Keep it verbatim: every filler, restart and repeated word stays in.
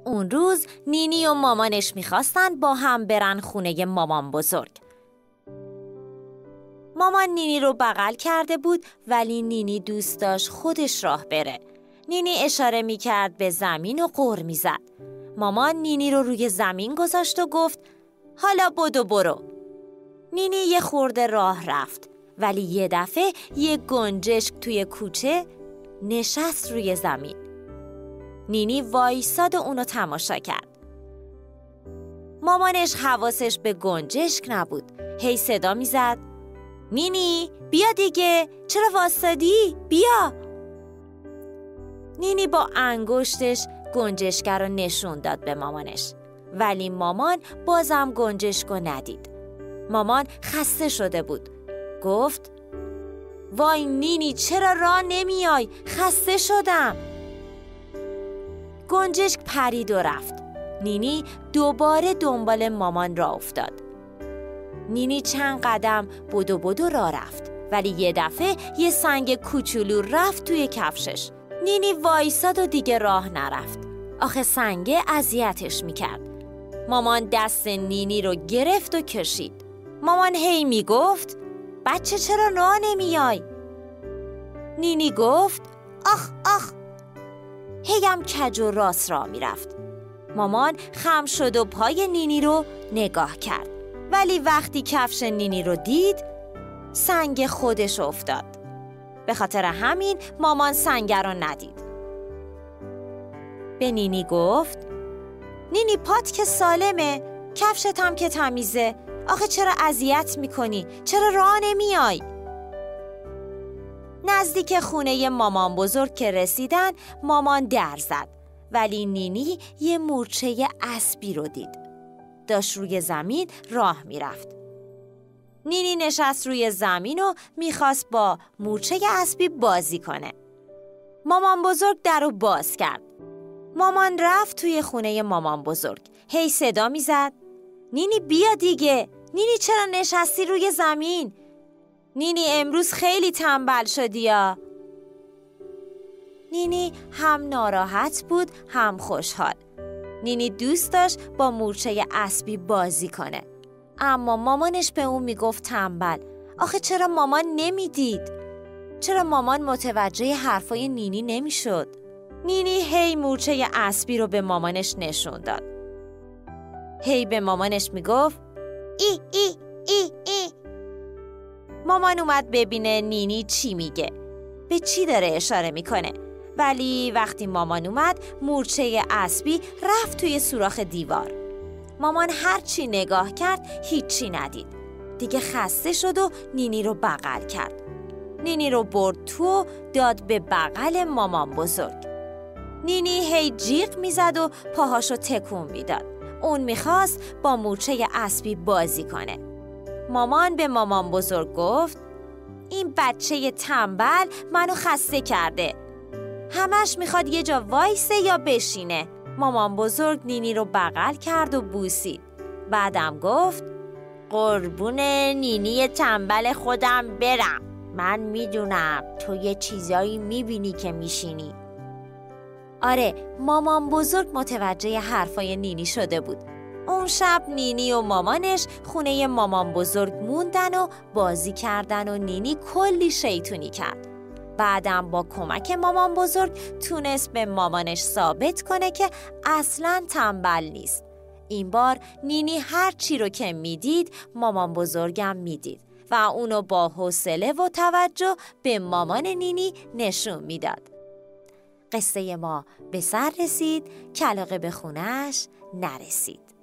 اون روز نینی و مامانش میخواستن با هم برن خونه مامان بزرگ. مامان نینی رو بغل کرده بود ولی نینی دوست داشت خودش راه بره. نینی اشاره میکرد به زمین و غر میزد. مامان نینی رو روی زمین گذاشت و گفت حالا بدو برو. نینی یه خورده راه رفت ولی یه دفعه یه گنجشک توی کوچه نشست روی زمین. نینی وایساد و اونو تماشا کرد. مامانش حواسش به گنجشک نبود. هی صدا میزد نینی بیا دیگه، چرا واسادی؟ بیا. نینی با انگشتش گنجشک رو نشون داد به مامانش ولی مامان بازم گنجشک رو ندید. مامان خسته شده بود. گفت وای نینی چرا راه نمیای؟ خسته شدم. گنجشک پرید و رفت. نینی دوباره دنبال مامان راه افتاد. نینی چند قدم بدو بدو راه رفت ولی یه دفعه یه سنگ کوچولو رفت توی کفشش. نینی وایساد و دیگه راه نرفت. آخه سنگه اذیتش میکرد. مامان دست نینی رو گرفت و کشید. مامان هی میگفت بچه چرا راه نمیای؟ نینی گفت آخ آخ. هی هم کج و راست راه میرفت. مامان خم شد و پای نینی رو نگاه کرد ولی وقتی کفش نینی رو دید سنگ خودش افتاد. به خاطر همین مامان سنگ رو ندید. به نینی گفت نینی پات که سالمه، کفشت هم که تمیزه، آخه چرا اذیت میکنی؟ چرا راه نمیای؟ نزدیک خونه مامان بزرگ که رسیدن مامان در زد ولی نینی یه مورچه اسبی رو دید. داشت روی زمین راه میرفت. نینی نشست روی زمین و میخواست با مورچه اسبی بازی کنه. مامان بزرگ در رو باز کرد. مامان رفت توی خونه مامان بزرگ. هی صدا میزد نینی بیا دیگه، نینی چرا نشستی روی زمین؟ نینی امروز خیلی تنبل شدی یا؟ نینی هم ناراحت بود هم خوشحال. نینی دوست داشت با مورچه اسبی بازی کنه اما مامانش به اون میگفت تنبل. آخه چرا مامان نمیدید؟ چرا مامان متوجه حرفای نینی نمیشد؟ نینی هی مورچه اسبی رو به مامانش نشون داد. هی به مامانش میگفت ای ای ای ای. مامان اومد ببینه نینی چی میگه، به چی داره اشاره میکنه. ولی وقتی مامان اومد مورچه اسبی رفت توی سوراخ دیوار. مامان هر چی نگاه کرد هیچی ندید. دیگه خسته شد و نینی رو بغل کرد. نینی رو برد تو و داد به بغل مامان بزرگ. نینی هی جیغ میزد و پاهاشو تکون میداد. اون میخواست با مورچه اسبی بازی کنه. مامان به مامان بزرگ گفت این بچه تنبل منو خسته کرده. همش میخواد یه جا وایسه یا بشینه. مامان بزرگ نینی رو بغل کرد و بوسید. بعدم گفت قربون نینی تنبل خودم برم. من میدونم تو یه چیزایی میبینی که میشینی. آره، مامان بزرگ متوجه حرفای نینی شده بود. اون شب نینی و مامانش خونه مامان بزرگ موندن و بازی کردن و نینی کلی شیطونی کرد. بعدم با کمک مامان بزرگ تونست به مامانش ثابت کنه که اصلاً تنبل نیست. این بار نینی هر چی رو که میدید مامان بزرگم میدید و اونو با حوصله و توجه به مامان نینی نشون میداد. قصه ما به سر رسید، کلاغه به خونه‌اش نرسید.